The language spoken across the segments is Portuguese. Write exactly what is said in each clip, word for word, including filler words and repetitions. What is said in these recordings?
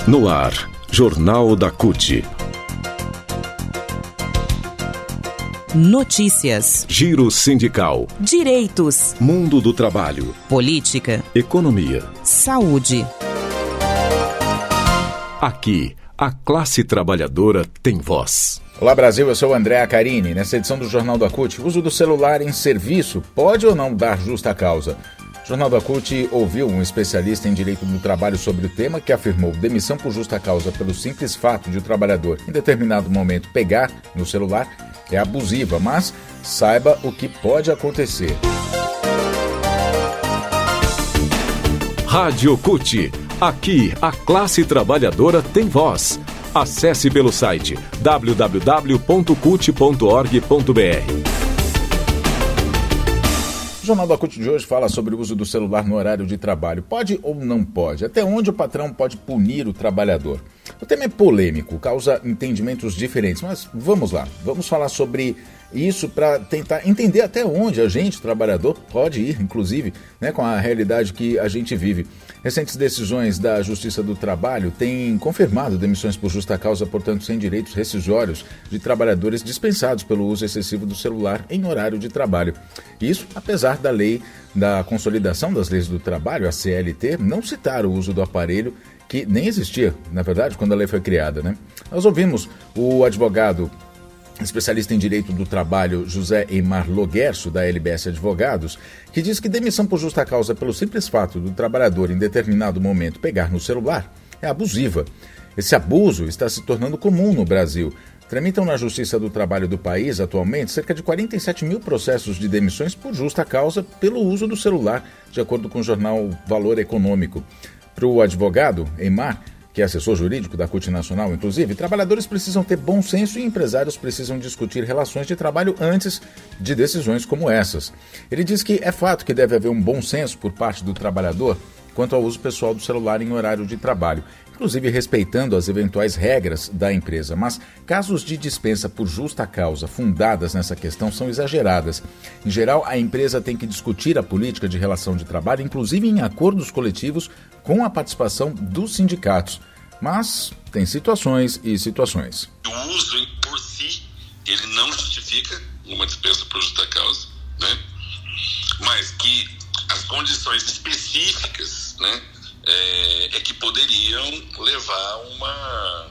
No ar, Jornal da C U T. Notícias. Giro sindical. Direitos. Mundo do trabalho. Política. Economia. Saúde. Aqui, a classe trabalhadora tem voz. Olá Brasil, eu sou o André Acarini. Nessa edição do Jornal da C U T, o uso do celular em serviço pode ou não dar justa causa? O Jornal da C U T ouviu um especialista em direito do trabalho sobre o tema que afirmou demissão por justa causa pelo simples fato de o trabalhador, em determinado momento, pegar no celular é abusiva, mas saiba o que pode acontecer. Rádio C U T. Aqui, a classe trabalhadora tem voz. Acesse pelo site w w w ponto cult ponto org ponto b r. O Jornal da C U T de hoje fala sobre o uso do celular no horário de trabalho. Pode ou não pode? Até onde o patrão pode punir o trabalhador? O tema é polêmico, causa entendimentos diferentes, mas vamos lá. Vamos falar sobre isso para tentar entender até onde a gente, trabalhador, pode ir, inclusive, né, com a realidade que a gente vive. Recentes decisões da Justiça do Trabalho têm confirmado demissões por justa causa, portanto, sem direitos rescisórios, de trabalhadores dispensados pelo uso excessivo do celular em horário de trabalho. Isso, apesar da lei da consolidação das leis do trabalho, a C L T, não citar o uso do aparelho, que nem existia, na verdade, quando a lei foi criada, né? Nós ouvimos o advogado especialista em direito do trabalho José Eymar Loguerço, da L B S Advogados, que diz que demissão por justa causa pelo simples fato do trabalhador em determinado momento pegar no celular é abusiva. Esse abuso está se tornando comum no Brasil. Tramitam na Justiça do Trabalho do país, atualmente, cerca de quarenta e sete mil processos de demissões por justa causa pelo uso do celular, de acordo com o jornal Valor Econômico. Para o advogado Eymar, que é assessor jurídico da C U T Nacional, inclusive, trabalhadores precisam ter bom senso e empresários precisam discutir relações de trabalho antes de decisões como essas. Ele diz que é fato que deve haver um bom senso por parte do trabalhador quanto ao uso pessoal do celular em horário de trabalho, inclusive respeitando as eventuais regras da empresa. Mas casos de dispensa por justa causa fundadas nessa questão são exageradas. Em geral, a empresa tem que discutir a política de relação de trabalho, inclusive em acordos coletivos, com a participação dos sindicatos. Mas tem situações e situações. O uso por si, ele não justifica uma dispensa por justa causa, né? Mas que as condições específicas, né, é, é que poderiam levar uma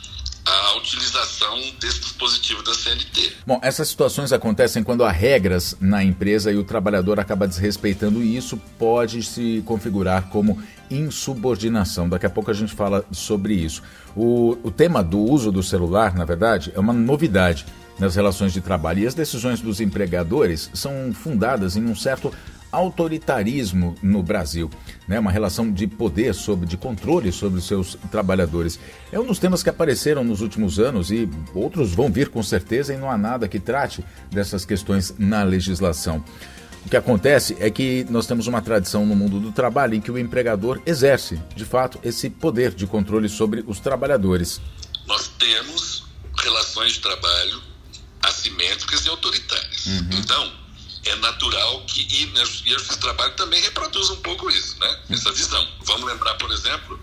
a utilização desse dispositivo da C L T. Bom, essas situações acontecem quando há regras na empresa e o trabalhador acaba desrespeitando, e isso pode se configurar como insubordinação. Daqui a pouco a gente fala sobre isso. O, o tema do uso do celular, na verdade, é uma novidade nas relações de trabalho, e as decisões dos empregadores são fundadas em um certo autoritarismo no Brasil, né? Uma relação de poder, sobre, de controle sobre os seus trabalhadores. É um dos temas que apareceram nos últimos anos e outros vão vir com certeza, e não há nada que trate dessas questões na legislação. O que acontece é que nós temos uma tradição no mundo do trabalho em que o empregador exerce, de fato, esse poder de controle sobre os trabalhadores. Nós temos relações de trabalho assimétricas e autoritárias. Uhum. Então, é natural que, e a Justiça do Trabalho também reproduz um pouco isso, né? Essa visão. Vamos lembrar, por exemplo,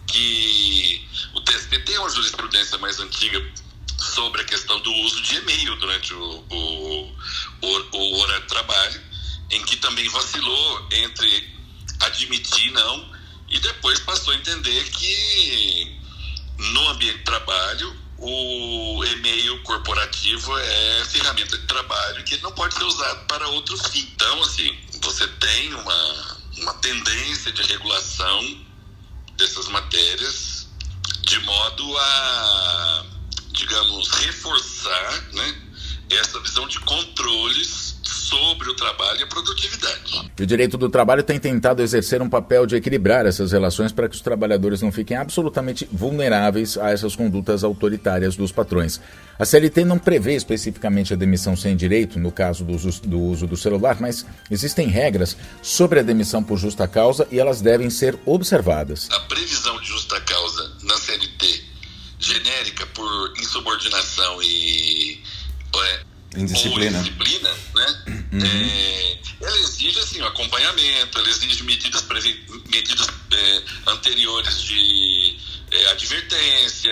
que o T S T tem uma jurisprudência mais antiga sobre a questão do uso de e-mail durante o, o, o, o horário de trabalho, em que também vacilou entre admitir e não, e depois passou a entender que no ambiente de trabalho o e-mail corporativo é ferramenta de trabalho que não pode ser usado para outro fim. Então, assim, você tem uma, uma tendência de regulação dessas matérias de modo a, digamos, reforçar, né, essa visão de controles sobre o trabalho e a produtividade. E o direito do trabalho tem tentado exercer um papel de equilibrar essas relações para que os trabalhadores não fiquem absolutamente vulneráveis a essas condutas autoritárias dos patrões. A C L T não prevê especificamente a demissão sem direito no caso do uso, do uso do celular, mas existem regras sobre a demissão por justa causa e elas devem ser observadas. A previsão de justa causa na C L T, genérica por insubordinação e... É, Indisciplina. Ou indisciplina, né? Uhum. É, ela exige assim, um acompanhamento, ela exige medidas, previ- medidas é, anteriores de é, advertência,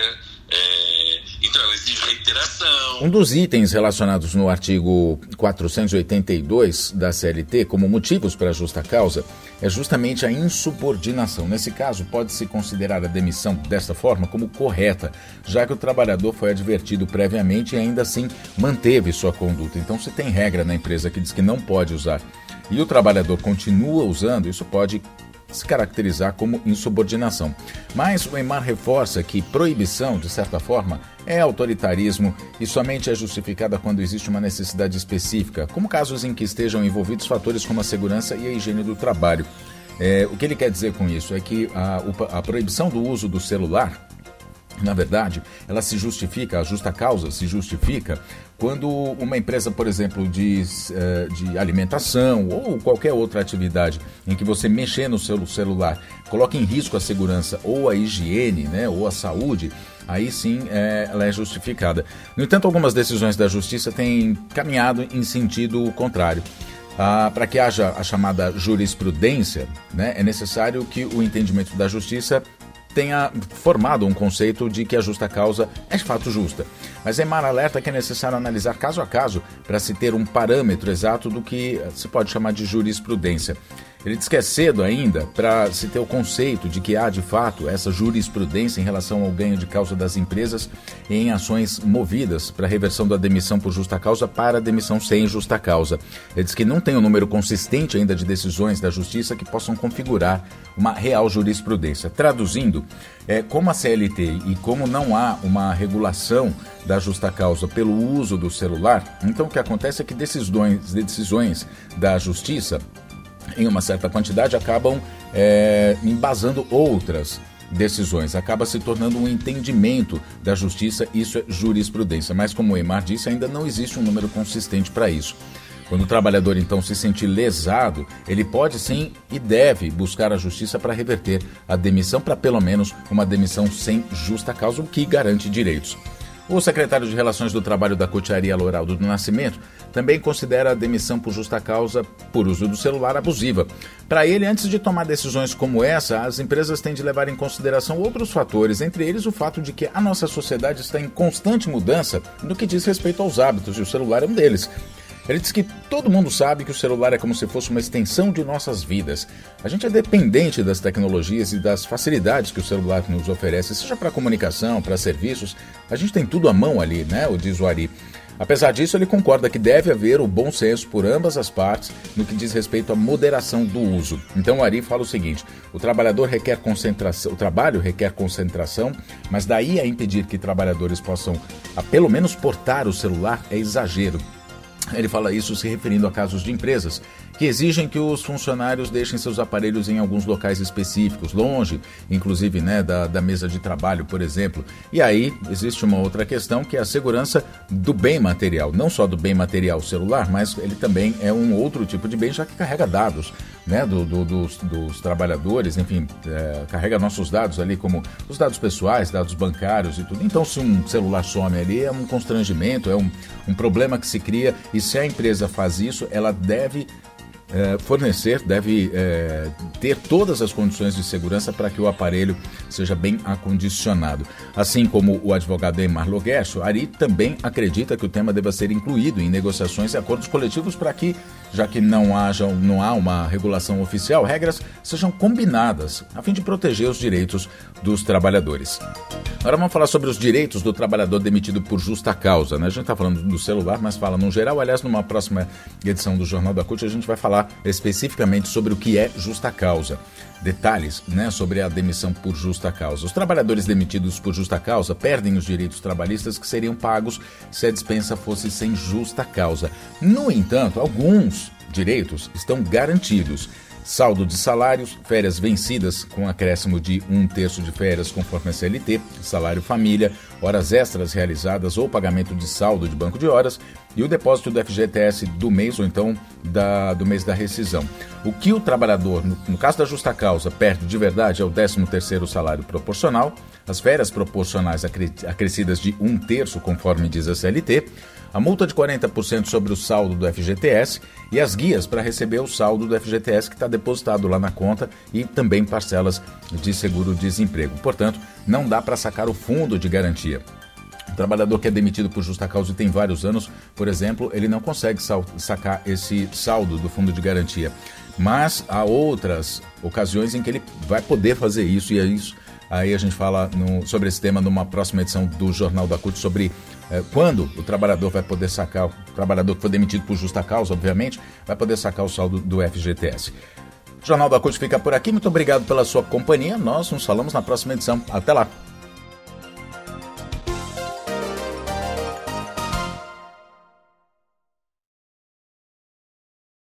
é, então ela exige reiteração. Um dos itens relacionados no artigo quatrocentos e oitenta e dois da C L T como motivos para justa causa é justamente a insubordinação. Nesse caso, pode-se considerar a demissão desta forma como correta, já que o trabalhador foi advertido previamente e ainda assim manteve sua conduta. Então, se tem regra na empresa que diz que não pode usar e o trabalhador continua usando, isso pode se caracterizar como insubordinação. Mas o EMAR reforça que proibição, de certa forma, é autoritarismo e somente é justificada quando existe uma necessidade específica, como casos em que estejam envolvidos fatores como a segurança e a higiene do trabalho. É, o que ele quer dizer com isso é que a, a proibição do uso do celular, na verdade, ela se justifica, a justa causa se justifica quando uma empresa, por exemplo, de, de alimentação ou qualquer outra atividade em que você mexer no seu celular coloca em risco a segurança ou a higiene, né, ou a saúde, aí sim é, ela é justificada. No entanto, algumas decisões da Justiça têm caminhado em sentido contrário. Ah, para que haja a chamada jurisprudência, né, é necessário que o entendimento da Justiça tenha formado um conceito de que a justa causa é de fato justa. Mas EMAR alerta que é necessário analisar caso a caso para se ter um parâmetro exato do que se pode chamar de jurisprudência. Ele diz que é cedo ainda para se ter o conceito de que há, de fato, essa jurisprudência em relação ao ganho de causa das empresas em ações movidas para a reversão da demissão por justa causa para a demissão sem justa causa. Ele diz que não tem um número consistente ainda de decisões da Justiça que possam configurar uma real jurisprudência. Traduzindo, é, como a C L T e como não há uma regulação da justa causa pelo uso do celular, então o que acontece é que decisões, decisões da Justiça, em uma certa quantidade, acabam é, embasando outras decisões. Acaba se tornando um entendimento da justiça, isso é jurisprudência. Mas, como o EMAR disse, ainda não existe um número consistente para isso. Quando o trabalhador, então, se sentir lesado, ele pode sim e deve buscar a justiça para reverter a demissão, para pelo menos uma demissão sem justa causa, o que garante direitos. O secretário de Relações do Trabalho da CUT, Ari Aloraldo do Nascimento, também considera a demissão por justa causa por uso do celular abusiva. Para ele, antes de tomar decisões como essa, as empresas têm de levar em consideração outros fatores, entre eles o fato de que a nossa sociedade está em constante mudança no que diz respeito aos hábitos, e o celular é um deles. Ele diz que todo mundo sabe que o celular é como se fosse uma extensão de nossas vidas. A gente é dependente das tecnologias e das facilidades que o celular nos oferece, seja para comunicação, para serviços. A gente tem tudo à mão ali, né? O diz o Ari. Apesar disso, ele concorda que deve haver o bom senso por ambas as partes no que diz respeito à moderação do uso. Então o Ari fala o seguinte: o trabalhador requer concentração, o trabalho requer concentração, mas daí a impedir que trabalhadores possam, a, pelo menos, portar o celular é exagero. Ele fala isso se referindo a casos de empresas que exigem que os funcionários deixem seus aparelhos em alguns locais específicos, longe, inclusive, né, da, da mesa de trabalho, por exemplo. E aí existe uma outra questão, que é a segurança do bem material. Não só do bem material celular, mas ele também é um outro tipo de bem, já que carrega dados, né, do, do, dos, dos trabalhadores, enfim, é, carrega nossos dados ali, como os dados pessoais, dados bancários e tudo. Então, se um celular some ali, é um constrangimento, é um, um problema que se cria, e se a empresa faz isso, ela deve É, fornecer, deve é, ter todas as condições de segurança para que o aparelho seja bem acondicionado. Assim como o advogado Emar Loguesso, Ari também acredita que o tema deva ser incluído em negociações e acordos coletivos para que, já que não, haja, não há uma regulação oficial, regras sejam combinadas a fim de proteger os direitos dos trabalhadores. Agora vamos falar sobre os direitos do trabalhador demitido por justa causa, né? A gente está falando do celular, mas fala no geral. Aliás, numa próxima edição do Jornal da CUT, a gente vai falar especificamente sobre o que é justa causa. Detalhes, né, sobre a demissão por justa causa. Os trabalhadores demitidos por justa causa perdem os direitos trabalhistas que seriam pagos se a dispensa fosse sem justa causa. No entanto, alguns direitos estão garantidos. Saldo de salários, férias vencidas com acréscimo de um terço de férias conforme a C L T, salário família, horas extras realizadas ou pagamento de saldo de banco de horas e o depósito do F G T S do mês ou então da, do mês da rescisão. O que o trabalhador, no, no caso da justa causa, perde de verdade é o décimo terceiro salário proporcional, as férias proporcionais acre, acrescidas de um terço conforme diz a C L T, a multa de quarenta por cento sobre o saldo do F G T S e as guias para receber o saldo do F G T S que está depositado lá na conta e também parcelas de seguro-desemprego. Portanto, não dá para sacar o fundo de garantia. O trabalhador que é demitido por justa causa e tem vários anos, por exemplo, ele não consegue sacar esse saldo do fundo de garantia. Mas há outras ocasiões em que ele vai poder fazer isso, e é isso. Aí a gente fala no, sobre esse tema numa próxima edição do Jornal da C U T, sobre eh, quando o trabalhador vai poder sacar, o trabalhador que foi demitido por justa causa, obviamente, vai poder sacar o saldo do F G T S. O Jornal da C U T fica por aqui, muito obrigado pela sua companhia, nós nos falamos na próxima edição. Até lá!